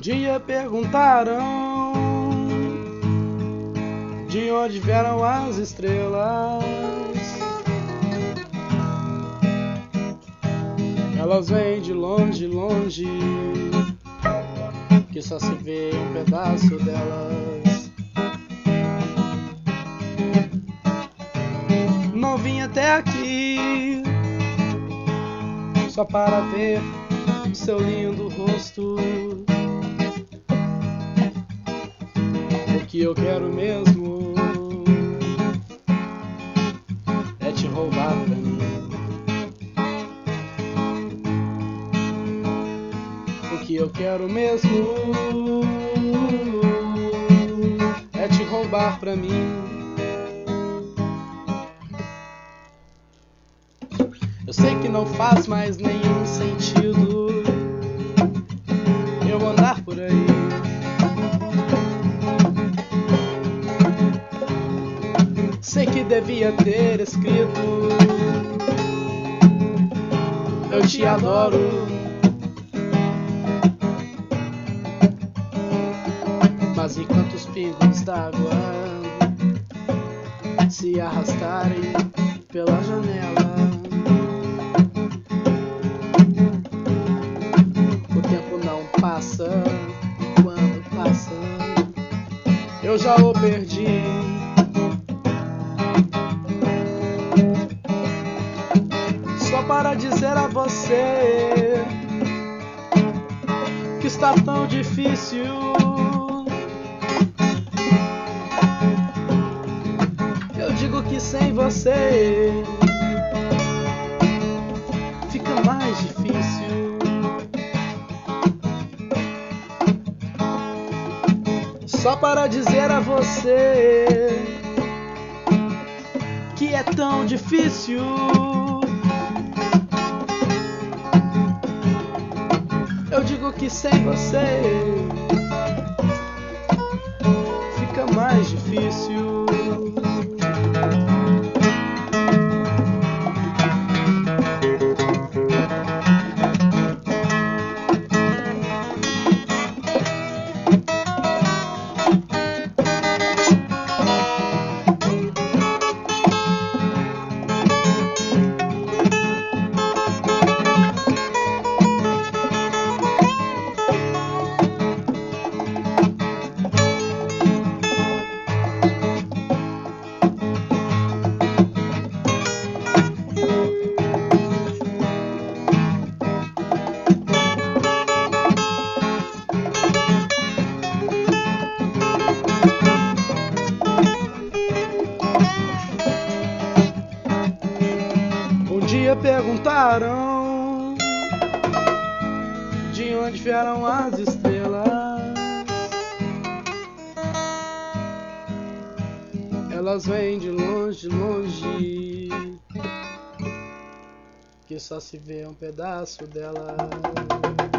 dia perguntaram de onde vieram as estrelas. Elas vêm de longe, longe, que só se vê um pedaço delas. Não vim até aqui só para ver seu lindo rosto. O que eu quero mesmo é te roubar pra mim. O que eu quero mesmo é te roubar pra mim. Eu sei que não faz mais nenhum sentido eu andar por aí. Sei que devia ter escrito eu te adoro, mas enquanto os pingos d'água se arrastarem pela janela, o tempo não passa. Quando passa, eu já o perdi. Só para dizer a você que está tão difícil. Eu digo que sem você fica mais difícil. Só para dizer a você que é tão difícil. Eu digo que sem você fica mais difícil. Perguntaram de onde vieram as estrelas. Elas vêm de longe, longe, que só se vê um pedaço delas.